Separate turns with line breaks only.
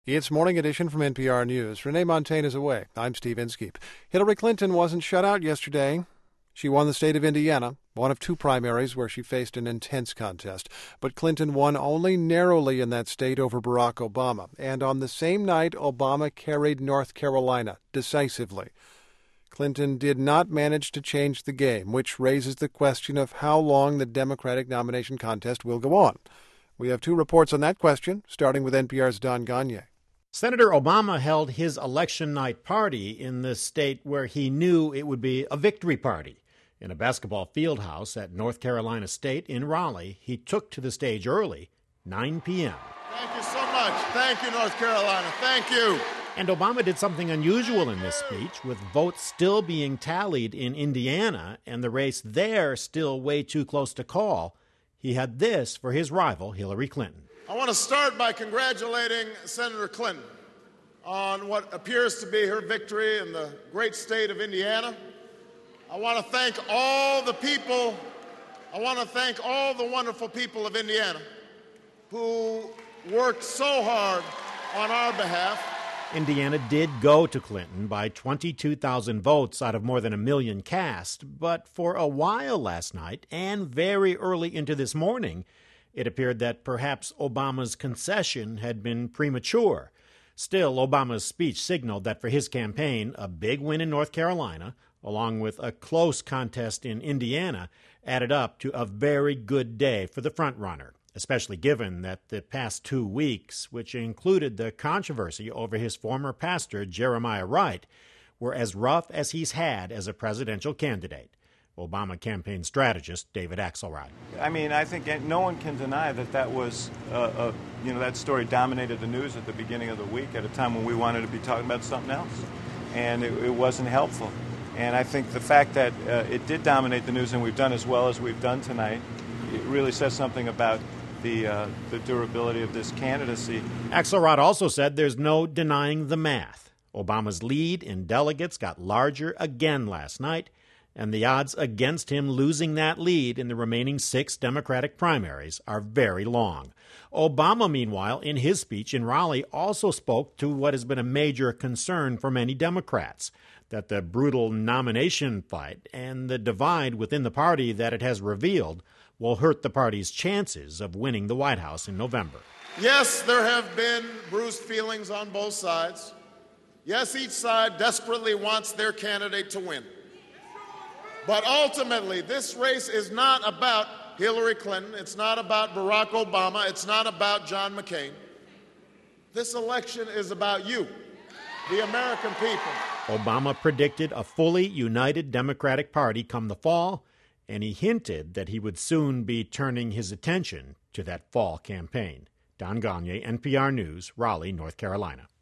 It's Morning Edition from NPR News. Renee Montagne is away. I'm Steve Inskeep. Hillary Clinton wasn't shut out yesterday. She won the state of Indiana, one of two primaries where she faced an intense contest. But Clinton won only narrowly in that state over Barack Obama. And on the same night, Obama carried North Carolina decisively. Clinton did not manage to change the game, which raises the question of how long the Democratic nomination contest will go on. We have two reports on that question, starting with NPR's Don Gagné.
Senator Obama held his election night party in the state where he knew it would be a victory party. In a basketball field house at North Carolina State in Raleigh, he took to the stage early, 9 p.m.
Thank you so much. Thank you, North Carolina. Thank you.
And Obama did something unusual in this speech, with votes still being tallied in Indiana and the race there still way too close to call. He had this for his rival, Hillary Clinton.
I want to start by congratulating Senator Clinton on what appears to be her victory in the great state of Indiana. I want to thank all the people, I want to thank all the wonderful people of Indiana who worked so hard on our behalf.
Indiana did go to Clinton by 22,000 votes out of more than 1 million cast, but for a while last night and very early into this morning, it appeared that perhaps Obama's concession had been premature. Still, Obama's speech signaled that for his campaign, a big win in North Carolina, along with a close contest in Indiana, added up to a very good day for the frontrunner, especially given that the past 2 weeks, which included the controversy over his former pastor, Jeremiah Wright, were as rough as he's had as a presidential candidate. Obama campaign strategist David Axelrod.
I mean, I think no one can deny that that was, that story dominated the news at the beginning of the week at a time when we wanted to be talking about something else. And it wasn't helpful. And I think the fact that it did dominate the news and we've done as well as we've done tonight, it really says something about the durability of this candidacy.
Axelrod also said there's no denying the math. Obama's lead in delegates got larger again last night, and the odds against him losing that lead in the remaining 6 Democratic primaries are very long. Obama, meanwhile, in his speech in Raleigh, also spoke to what has been a major concern for many Democrats, that the brutal nomination fight and the divide within the party that it has revealed will hurt the party's chances of winning the White House in November.
Yes, there have been bruised feelings on both sides. Yes, each side desperately wants their candidate to win. But ultimately, this race is not about Hillary Clinton. It's not about Barack Obama. It's not about John McCain. This election is about you, the American people.
Obama predicted a fully united Democratic Party come the fall, and he hinted that he would soon be turning his attention to that fall campaign. Don Gagné, NPR News, Raleigh, North Carolina.